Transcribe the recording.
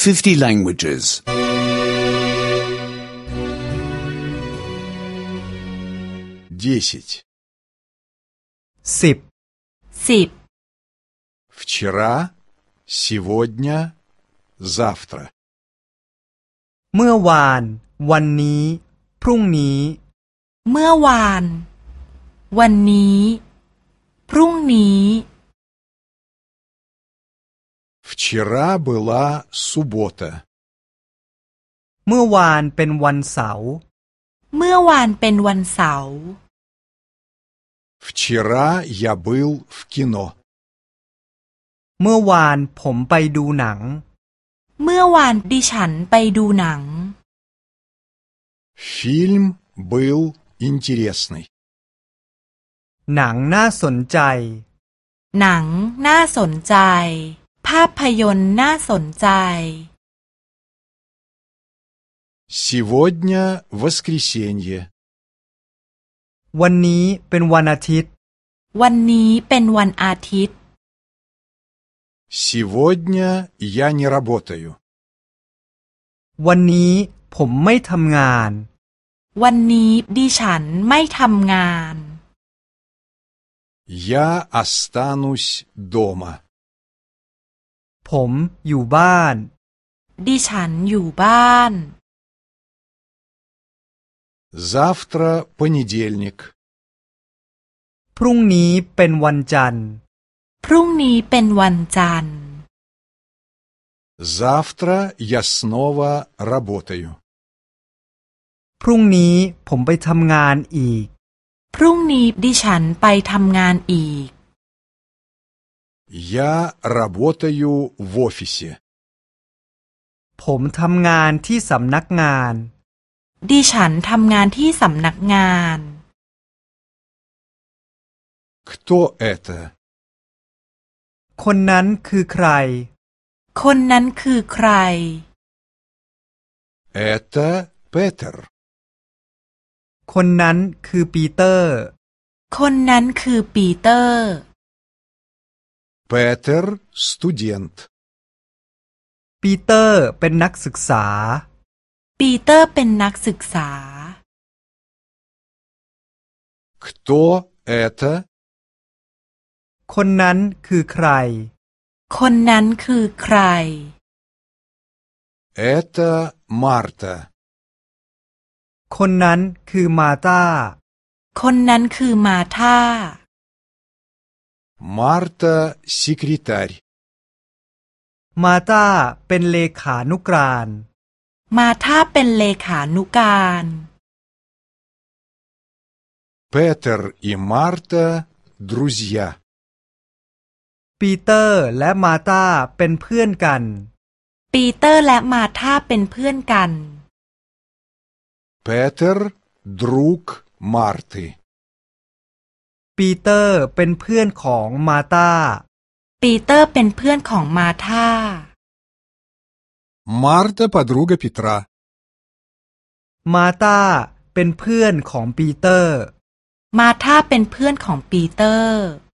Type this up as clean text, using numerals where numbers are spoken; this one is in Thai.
50 languages. 10. 10 Вчера, сегодня, завтра. เมื่อวานวันนี้พรุ่งนี้เมื่อวานวันนี้พรุ่งนี้ Вчера была суббота. เมื่อวานเป็นวันเสาร์เมื่อวานเป็นวันเสาร์ Вчера я был в кино. เมื่อวานผมไปดูหนังเมื่อวานดิฉันไปดูหนัง Фильм был интересный. หนังน่าสนใจหนังน่าสนใจภาพยนตร์น่าสนใจ Сегодня воскресенье. วันนี้เป็นวันอาทิตย์วันนี้เป็นวันอาทิตย์ Сегодня я не работаю. วันนี้ผมไม่ทำงานวันนี้ดิฉันไม่ทำงาน Я останусь дома. ผมอยู่บ้านดิฉันอยู่บ้าน Завтра понедельник. พรุ่งนี้เป็นวันจันทร์พรุ่งนี้เป็นวันจันทร์ Завтра я снова работаю. พรุ่งนี้ผมไปทำงานอีกพรุ่งนี้ดิฉันไปทำงานอีก Я работаю в офисе. ผมทำงานที่สำนักงานดิฉันทำงานที่สำนักงาน Кто это? คนนั้นคือใครคนนั้นคือใคร Это Петер. คนนั้นคือปีเตอร์คนนั้นคือปีเตอร์ Петер студент. ปีเตอร์เป็นนักศึกษาปีเตอร์เป็นนักศึกษา Кто это? คนนั้นคือใครคนนั้นคือใคร Это Марта. คนนั้นคือมาตาคนนั้นคือมาธา Марта секретарь. มาตาเป็นเลขานุการมาธาเป็นเลขานุการ Петер и Марта друзья. ปีเตอร์และมาตาเป็นเพื่อนกันปีเตอร์และมาธาเป็นเพื่อนกัน Петер друг Марты. ปีเตอร์เป็นเพื่อนของมาตาปีเตอร์เป็นเพื่อนของมาธา Марта подруга Петра. มาตาเป็นเพื่อนของปีเตอร์มาธาเป็นเพื่อนของปีเตอร์